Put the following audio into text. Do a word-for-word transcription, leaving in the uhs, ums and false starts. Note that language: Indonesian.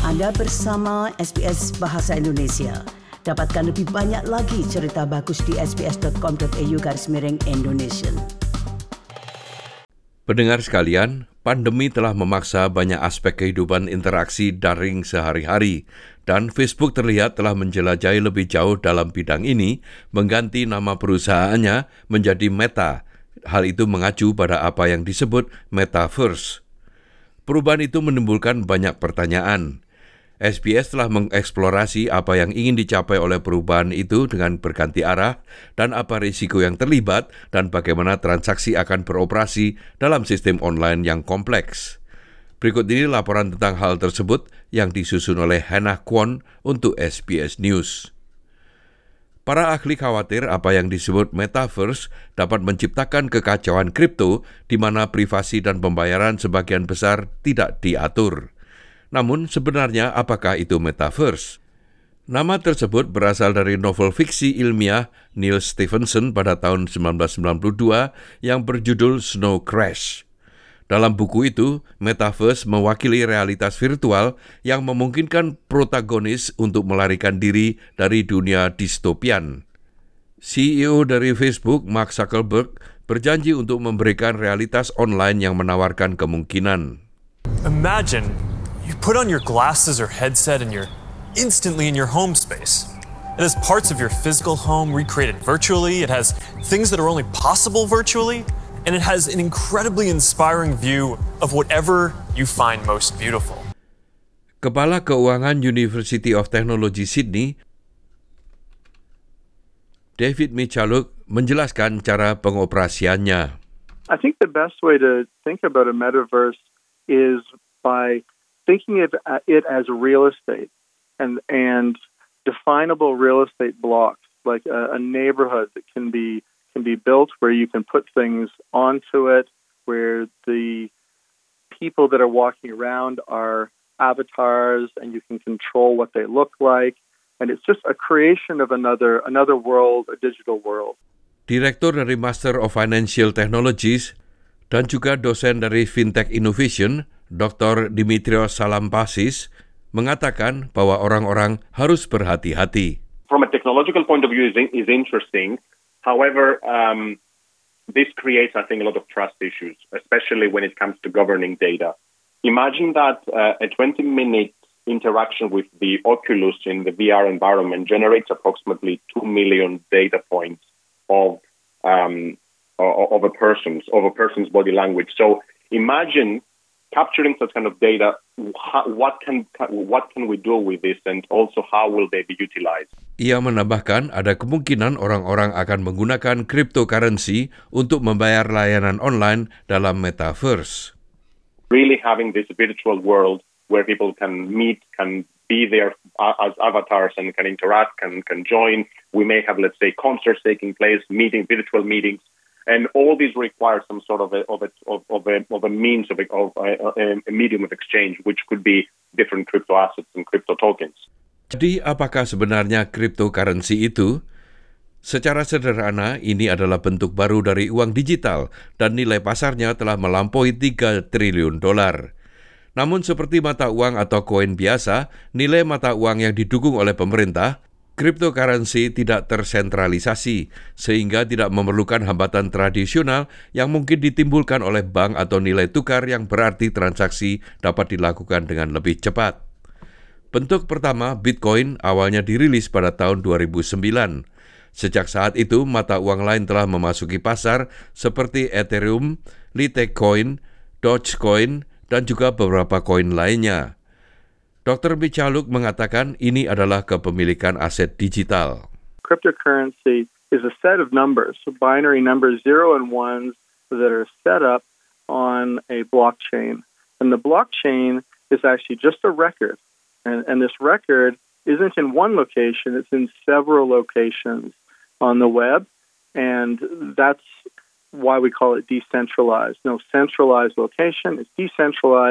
Anda bersama S B S Bahasa Indonesia. Dapatkan lebih banyak lagi cerita bagus di sbs.com.au garis miring Indonesia. Pendengar sekalian, pandemi telah memaksa banyak aspek kehidupan interaksi daring sehari-hari, dan Facebook terlihat telah menjelajahi lebih jauh dalam bidang ini, mengganti nama perusahaannya menjadi Meta. Hal itu mengacu pada apa yang disebut Metaverse. Perubahan itu menimbulkan banyak pertanyaan. S B S telah mengeksplorasi apa yang ingin dicapai oleh perubahan itu dengan berganti arah dan apa risiko yang terlibat dan bagaimana transaksi akan beroperasi dalam sistem online yang kompleks. Berikut ini laporan tentang hal tersebut yang disusun oleh Hannah Kwon untuk S B S News. Para ahli khawatir apa yang disebut Metaverse dapat menciptakan kekacauan kripto di mana privasi dan pembayaran sebagian besar tidak diatur. Namun sebenarnya apakah itu Metaverse? Nama tersebut berasal dari novel fiksi ilmiah Neil Stephenson pada tahun sembilan belas sembilan puluh dua yang berjudul Snow Crash. Dalam buku itu, Metaverse mewakili realitas virtual yang memungkinkan protagonis untuk melarikan diri dari dunia distopian. C E O dari Facebook, Mark Zuckerberg, berjanji untuk memberikan realitas online yang menawarkan kemungkinan. Imagine you put on your glasses or headset and you're instantly in your home space. It has parts of your physical home recreated virtually. It has things that are only possible virtually. And it has an incredibly inspiring view of whatever you find most beautiful. Kepala Keuangan University of Technology Sydney, David Michaluk, menjelaskan cara pengoperasiannya. I think the best way to think about a metaverse is by thinking of it as real estate and and definable real estate blocks, like a, a neighborhood that can be can be built where you can put things onto it, where the people that are walking around are avatars and you can control what they look like. And it's just a creation of another another world, a digital world. Direktur dari Master of Financial Technologies dan juga dosen dari Fintech Innovation, Doktor Dimitrios Salampasis, mengatakan bahwa orang-orang harus berhati-hati. From a technological point of view, is is interesting. However, um, this creates, I think, a lot of trust issues, especially when it comes to governing data. Imagine that uh, a twenty-minute interaction with the Oculus in the V R environment generates approximately two million data points of um, of a person's of a person's body language. So imagine capturing such kind of data. How, what can what can we do with this, and also how will they be utilized? Ia menambahkan ada kemungkinan orang-orang akan menggunakan cryptocurrency untuk membayar layanan online dalam Metaverse. Really having this virtual world where people can meet, can be there as avatars and can interact, can can join. We may have, let's say, concerts taking place, meeting, virtual meetings. And all these require some sort of a of a of, of a of a means of a, of a, a medium of exchange, which could be different crypto assets and crypto tokens. Jadi, apakah sebenarnya cryptocurrency itu? Secara sederhana, ini adalah bentuk baru dari uang digital dan nilai pasarnya telah melampaui tiga triliun dolar. Namun seperti mata uang atau koin biasa, nilai mata uang yang didukung oleh pemerintah, cryptocurrency tidak tersentralisasi, sehingga tidak memerlukan hambatan tradisional yang mungkin ditimbulkan oleh bank atau nilai tukar yang berarti transaksi dapat dilakukan dengan lebih cepat. Bentuk pertama, Bitcoin, awalnya dirilis pada tahun dua ribu sembilan. Sejak saat itu, mata uang lain telah memasuki pasar seperti Ethereum, Litecoin, Dogecoin, dan juga beberapa koin lainnya. Doktor Michaluk mengatakan ini adalah kepemilikan aset digital. Cryptocurrency is a set of numbers, so binary numbers, zero and ones, that are set up on a blockchain. And the blockchain is actually just a record. And, and this record isn't in one location, it's in several locations on the web. And that's why we call it decentralized. No centralized location, it's decentralized.